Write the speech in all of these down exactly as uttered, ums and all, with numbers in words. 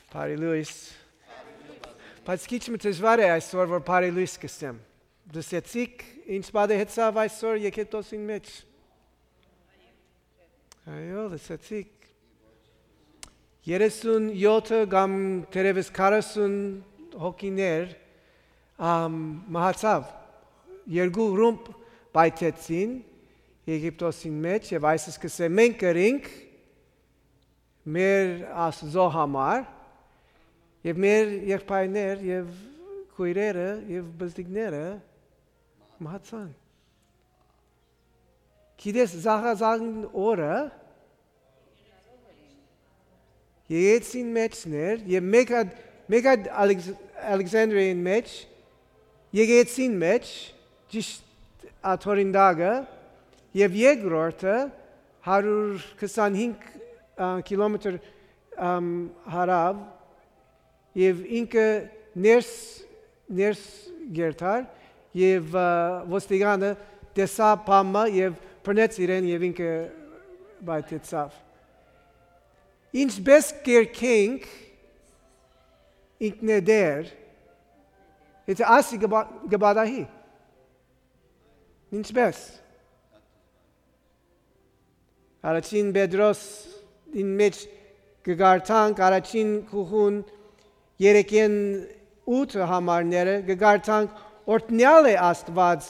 Pari Luis. Բայց քիչ մի դժվար է այսօր որ Pari Luis կսեմ։ Դասեցիք ինչ բադե հեցավ այսօր եկետոսին մեջ։ Այո, դասեցիք։ երեսուն յոթ կամ թերևս քառասուն հոգիներ ամ մահացավ։ Երկու ռումբ բայթեցին Եգիպտոսին մեջ եւ այս սկսե մենք կրինք մեր Աստծո համար եւ մեր եղբայրներ եւ քույրերը եւ բզդիկները մահացան։ Գիտես զաղազաղն օրը Եկեցին մեջներ եւ մեկ մեկ Ալեքսանդրիան մեջ եկեցին մեջ ճիշտ աթորինդագը եւ երկրորդը հարյուր քսանհինգ կիլոմետր հարավ եւ ինքը ներս ներս գերտար եւ ոստիգանը տեսա պամը եւ բռնեց իրեն եւ ինքը բայթեցավ ինչպես կերքենք ինքնեդեր это ասի գբադահի ինչպես Առաջին Պետրոս in մեջ գգարտանք առաջին քուհուն երեկեն ութ համարները գգարտանք օրտնյալ է Աստված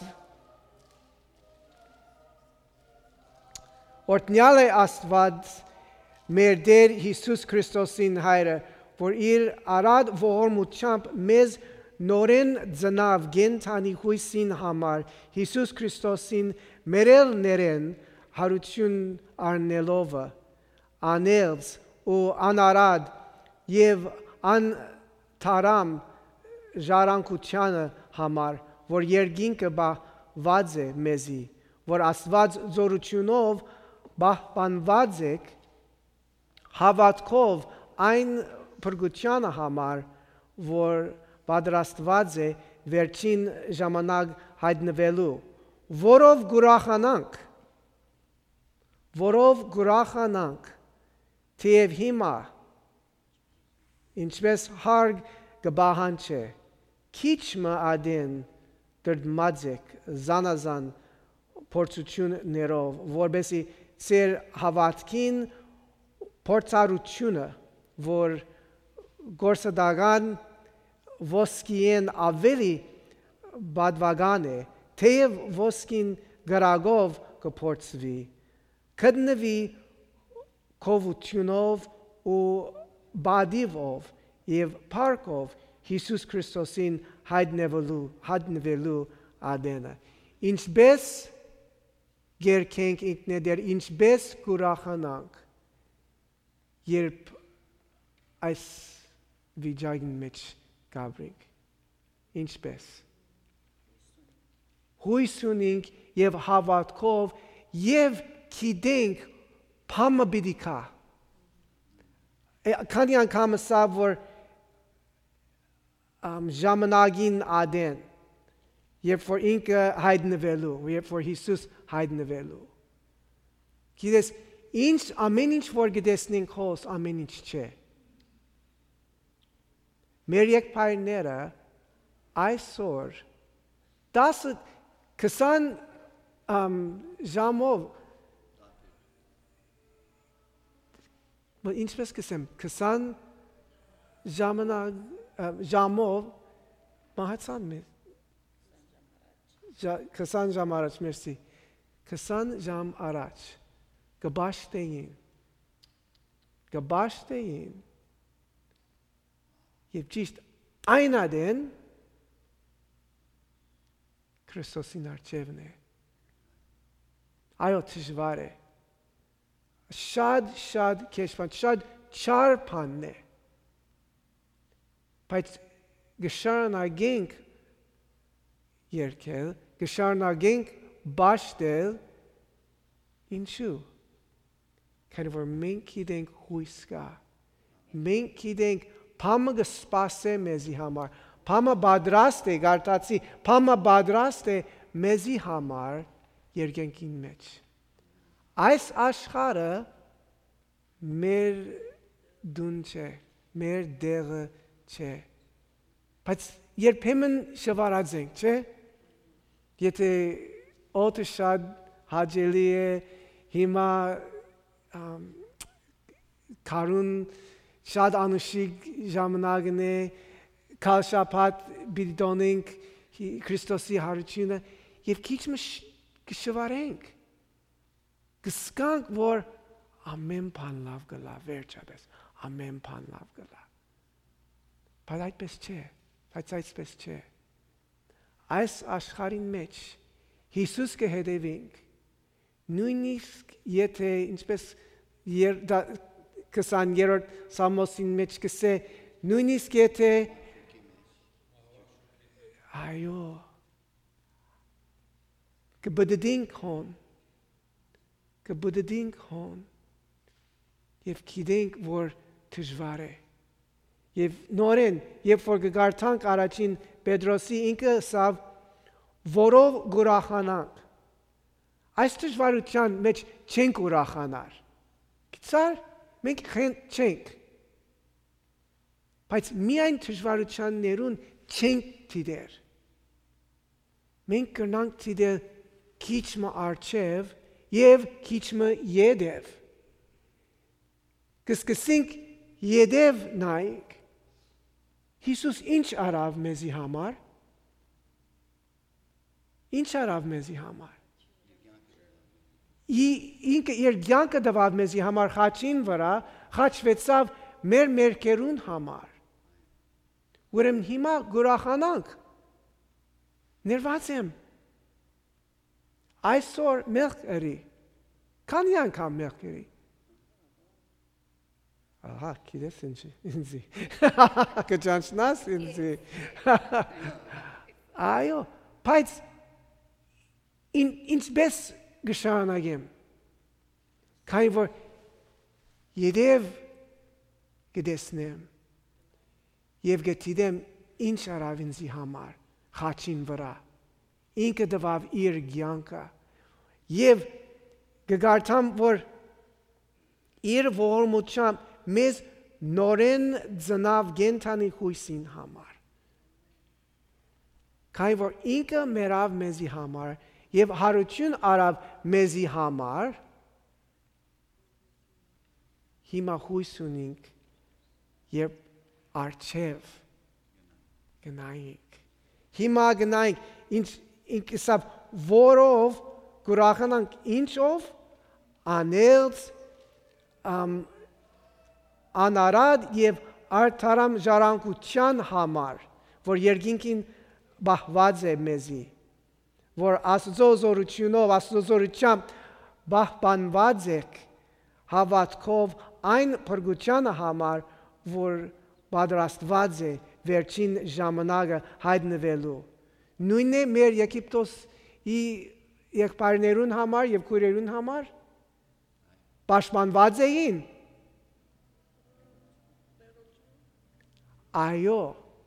օրտնյալ է Աստված մեր Տեր Հիսուս Քրիստոսին հայրը որ իր արադ ողորմությամբ մեզ նորեն ծնավ գենթանի հույսին համար Հիսուս Քրիստոսին մերել ներեն հարություն առնելով անելց ու անարad եւ անթարամ ժառանգությանը համար որ երկինքը բահված է մեզի որ Աստված զորությունով պահպանված եք հավատքով այն փրկությանը համար որ պատրաստված է վերջին ժամանակ հայտնվելու որով գուրախանանք որով գուրախանանք թեև հիմա ինչպես հարգ գբահանչե քիչ մը ադեն դրդմած եք զանազան փորձություններով որբեսի ծեր հավատքին փորձառությունը որ գործադական ոսկիեն ավելի բադվական է թեև ոսկին գրագով կփորձվի կդնվի քովությունով ու բադիվով եւ փառքով Հիսուս Քրիստոսին հայտնվելու հայտնվելու ադենը ինչպես գերքենք ինքնեդեր ինչպես կուրախանանք երբ այս վիճակին մեջ գաբրենք ինչպես հույս ունենք եւ հավատքով եւ գիտենք փամը բիդիկա քանի անգամ ասա որ ժամանակին ադեն երբ որ ինքը հայտնվելու երբ որ Հիսուս հայտնվելու գիտես ինչ ամեն ինչ որ գտեսնենք հոս ամեն ինչ չէ մեր եկբայրները այսօր դասը քսան ժամով ինչպես կսեմ քսան ժամանակ ժամով մահացան մեզ քսան ժամ առաջ մերսի քսան ժամ առաջ գբաշտեին գբաշտեին եւ ճիշտ այն ադեն Քրիստոսին արչևն է այո դժվար է Շատ շատ քեշվան շատ չարփանն է բայց գշարնագենք երկել գշարնագենք բաշտել ինչու քանի որ մենք գիտենք հույս կա մենք գիտենք փամը կսպասե մեզի համար փամը պատրաստ է գարտացի փամը պատրաստ է մեզի համար երկնքին մեջ Այս աշխարհը մեր դուն չէ մեր դեղը չէ։ Բայց երբեմն շվարած ենք, չէ՞։ Եթե օդը շատ հաճելի է, հիմա քարուն շատ անուշիկ ժամանակն է, քալ շաբաթ բիդոնենք Քրիստոսի հարությունը եւ քիչ կշվարենք։ Կսկանք, որ ամեն բան լավ գլա, վերջապես, ամեն բան լավ գլա։ Բայց այդպես չէ, բայց այդպես չէ։ Այս աշխարհին մեջ Հիսուս կհետևենք, նույնիսկ եթե ինչպես քսաներորդ Սամոսին մեջ կսե, նույնիսկ եթե այո կբդդենք հոն, կբդդենք հոն եւ գիտենք, որ դժվար է։ Եվ նորեն, երբ որ կգարտանք առաջին Պետրոսի, ինքը ասավ, որով կուրախանանք։ Այս դժվարության մեջ չենք ուրախանար։ Գիտար, մենք չենք։ Բայց միայն դժվարությաններուն չենք դիտեր։ Մենք կրնանք դիտել քիչը առջև եւ քիչը յետև։ Կսկսենք յետև նայենք։ Հիսուս ինչ արավ մեզի համար։ Ինչ արավ մեզի համար։ Ինքը իր կյանքը տվավ մեզի համար խաչին վրա, խաչվեցավ մեր մերկերուն համար։ Ուրեմն հիմա գուրախանանք։ Ներված եմ։ Այսօր մեղք երի։ Քանի անգամ մեղք երի։ Ահա, գիտես ինչի, ինձի։ Կճանչնաս ինձի։ Այո, բայց ինչպես գշարունակեմ։ Քանի որ յետև կտեսնեմ եւ գտիդեմ ինչ արավ ինձի համար խաչին վրա։ Ինքը տվավ իր կյանքը եւ կգարտամ, որ իր ողորմությամբ մեզ նորեն ծնավ գենթանի հույսին համար։ Քանի որ ինքը մեռավ մեզի համար եւ հարություն արավ մեզի համար, հիմա հույս ունենք երբ առջև գնայինք։ Հիմա գնայինք, ինչ ինքսավ որով կուրախանանք ինչով անելց անարad եւ արդարամ ժառանգության համար, որ երկինքին բահված է մեզի, որ Աստծո զորությունով, Աստծո զորությամբ բահբանված եք հավատքով այն փրկության համար, որ պատրաստված է վերջին ժամանակը հայտնվելու։ Նույնն է մեր Եգիպտոսի եղբայրներուն համար եւ քույրերուն համար պաշտպանված էին։ Այո,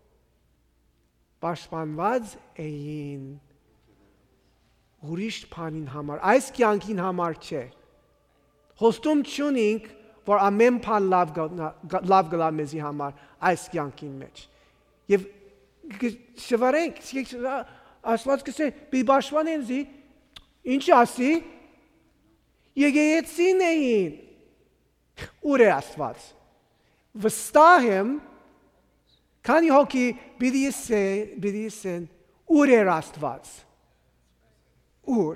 պաշտպանված էին ուրիշ բանին համար, այս կյանքին համար չէ։ Խոստում չունենք, որ ամեն բան լավ գլա մեզի համար այս կյանքին մեջ։ Եվ շվարենք, Աստված կսե, մի պաշտպանեն զի, ինչ ասի, եկեղեցին էին։ Ուր է Աստված։ Վստահ եմ, քանի հոգի պիտի ասեն, ուր էր Աստված։ Ուր։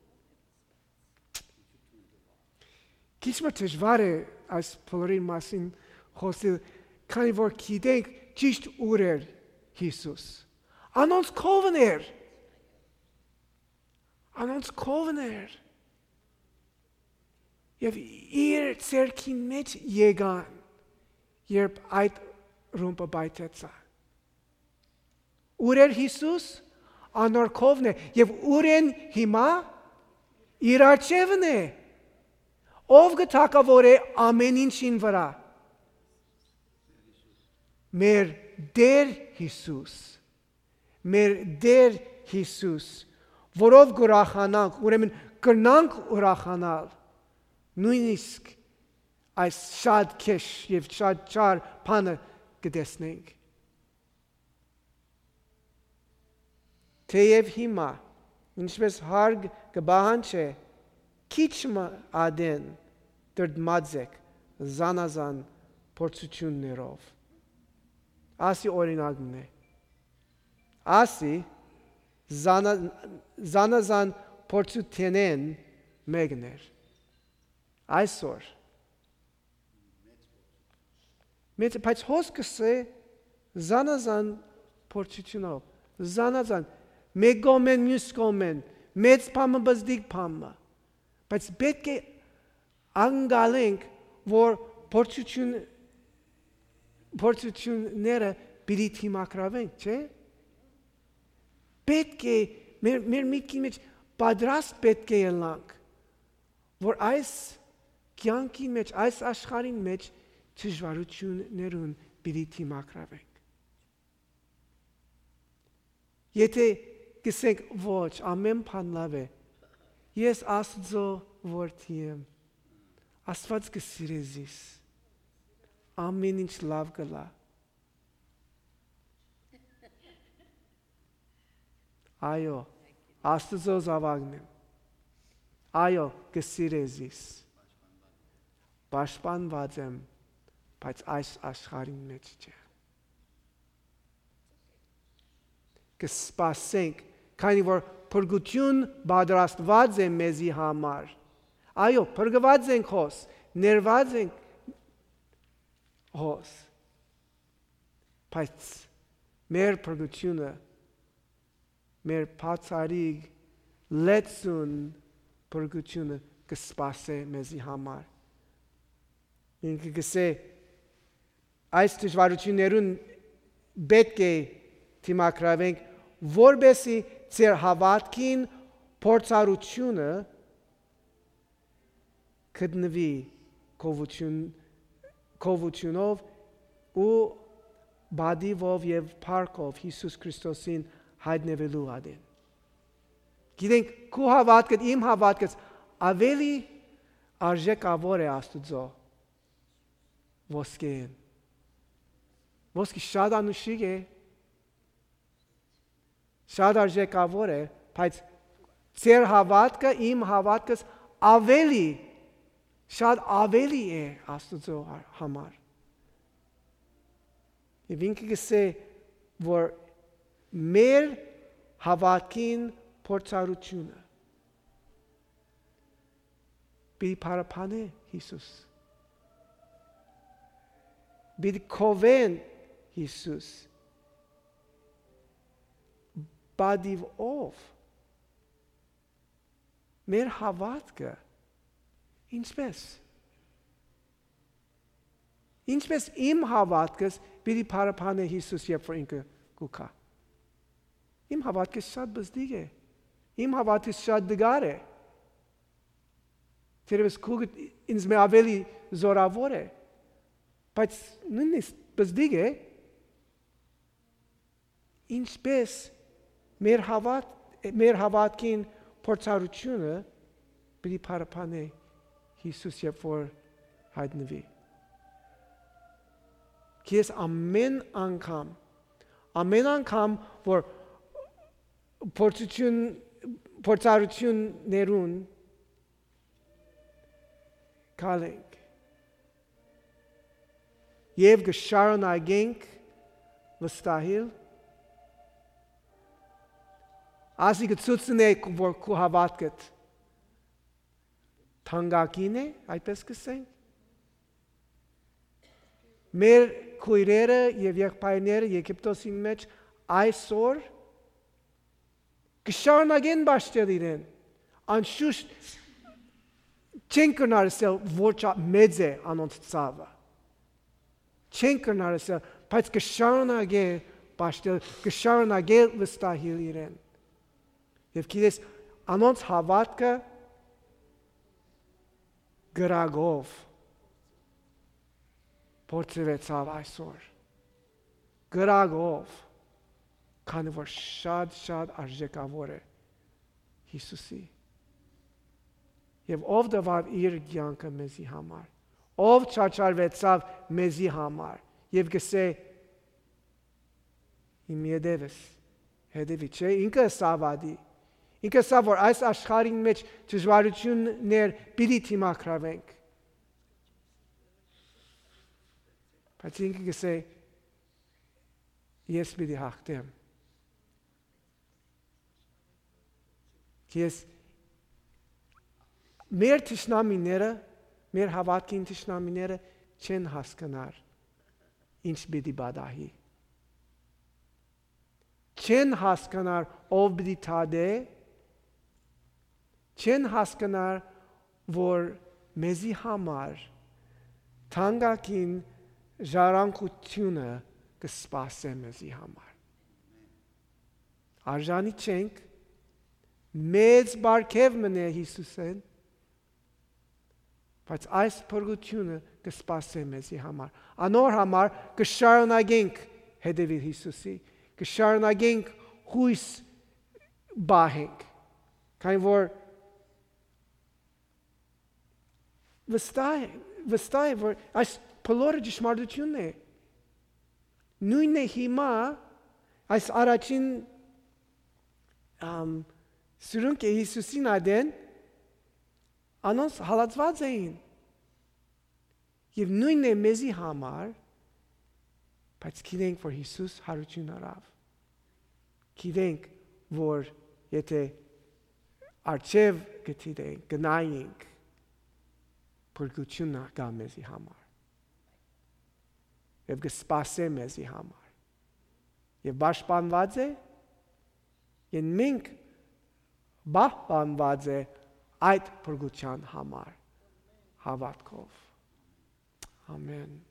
Քիչ մը դժվար է այս բոլորի մասին խոսել, քանի որ գիտենք ճիշտ ուր էր Հիսուս։ Անոնց կողմն էր։ Անոնց կողմն էր։ Եվ իր ցերքին մեջ եկան, երբ այդ ռումբը բայթեցա։ Ուր էր Հիսուս։ Անոր կողմն է, եւ ուր են հիմա իր առջևն է։ Ով գտակավոր է ամեն ինչին վրա։ Մեր Դեր Հիսուս, մեր Դեր Հիսուս, որով կուրախանանք, ուրեմն կրնանք ուրախանալ, նույնիսկ այս շատ քեշ եւ շատ չար բանը կտեսնենք։ Թեև հիմա ինչպես հարկ կբահանջե քիչ ադեն դրդմած եք զանազան փորձություններով։ Ասի օրինակն է։ Ասի զանազան փորձությունեն մեկներ։ Այսօր մեծ բայց հոսքս է զանազան փորձությունով, զանազան մեկ կողմեն մյուս կողմեն, մեծ բամը բզդիկ բամը, բայց պետք է անգալենք, որ փորձություն փորձությունները պիտի թիմակրավենք, չէ՞։ Պետք է մեր մեր միտքի մեջ պատրաստ պետք է ելանք, որ այս կյանքի մեջ, այս աշխարհի մեջ դժվարություններուն պիտի թիմակրավենք։ Եթե գսենք ոչ, ամեն բան լավ է, ես Աստծո որդի եմ, Աստված կսիրես ինձ, ամեն ինչ լավ կլա։ Այո, Աստծո զավակն եմ, այո, կսիրես ինձ, պաշտպանված եմ, բայց այս աշխարհի մեջ չէ։ Կսպասենք, քանի որ փրկություն պատրաստված է մեզի համար։ Այո, փրկված ենք հոս, ներված ենք հոս, բայց մեր փրկությունը, մեր բացարիք լեցուն փրկությունը կսպասե մեզի համար։ Ինքը գսե այս դժվարություններուն պետք է թիմակրավենք, որբեսի ձեր հավատքին փորձառությունը գտնվի կովություն կովությունով ու բադիվով եւ փառքով Հիսուս Քրիստոսին հայտնվելու ադեն։ Գիտենք, քո հավատքը, իմ հավատքս ավելի արժեքավոր է Աստծո ոսկեն։ Ոսկի շատ անուշիկ է, շատ արժեքավոր է, բայց ձեր հավատքը, իմ հավատքս ավելի, շատ ավելի է Աստծո համար։ Եվ ինքը գսե, որ մեր հավատքին փորձառությունը պիտի փառապանե Հիսուս։ Պիտի կովեն Հիսուս բադիվ ով մեր հավատքը ինչպես ինչպես իմ հավատքս պիտի փառապանե Հիսուս երբ որ ինքը կուքա։ Իմ հավատքս շատ բզդիկ է, իմ հավատքս շատ դգար է, թերևս քուգը ինձ մե ավելի զորավոր է, բայց նույնիսկ բզդիկ է, ինչպես մեր հավատ, մեր հավատքին փորձառությունը պիտի փառապանե Հիսուս երբ որ հայտնվի։ Քեզ ամեն անգամ, ամեն անգամ, որ փորձություն փորձառություններուն կալենք եւ գշարունակենք վստահել ասի գծուցնեք որ քո հավատքդ թանկագին է, այդպես կսենք մեր քույրերը եւ եղբայրները Եգիպտոսի մեջ այսօր կշարունակեն բաշխել իրեն, անշուշտ չեն կնարսել ոչ մեծ է անոնց ծավը, չեն կնարսել, բայց կշարունակեն բաշխել, կշարունակեն վստահել իրեն, եւ գիտես անոնց հավատքը գրագով փորձվեցավ այսօր, գրագով, քանի որ շատ շատ արժեքավոր է Հիսուսի։ Եվ ով դվավ իր կյանքը մեզի համար, ով չաչարվեցավ մեզի համար եւ գսե իմ յետևս հետևի չէ ինքը սավադի ինքը սա որ այս աշխարհին մեջ դժվարություններ պիտի դիմակրավենք բայց ինքը գսե ես պիտի հաղթեմ ես մեր թշնամիները մեր հավատքին թշնամիները չեն հասկանար ինչ պիտի բադահի չեն հասկանար ով պիտի թադե չեն հասկանար որ մեզի համար թանկագին ժառանգությունը կսպասե մեզի համար արժանի չենք մեծ բարգև մնե Հիսուսեն բայց այս փրկությունը կսպասե մեզի համար անոր համար կշարունակենք հետևել Հիսուսի կշարունակենք հույս բահենք քանի որ վստահ վստահ որ այս բոլորը ճշմարտությունն է նույնն է հիմա այս առաջին ամ սուրունք է Հիսուսին ադեն անոնց հալածված էին եւ նույնն է մեզի համար բայց գիտենք որ Հիսուս հարություն արավ գիտենք որ եթե արչև գտիրենք գնայինք փրկությունը կա մեզի համար եւ կսպասե մեզի համար եւ պաշտպանված է եւ մենք պահպանված է այդ փրկության համար հավատքով ամեն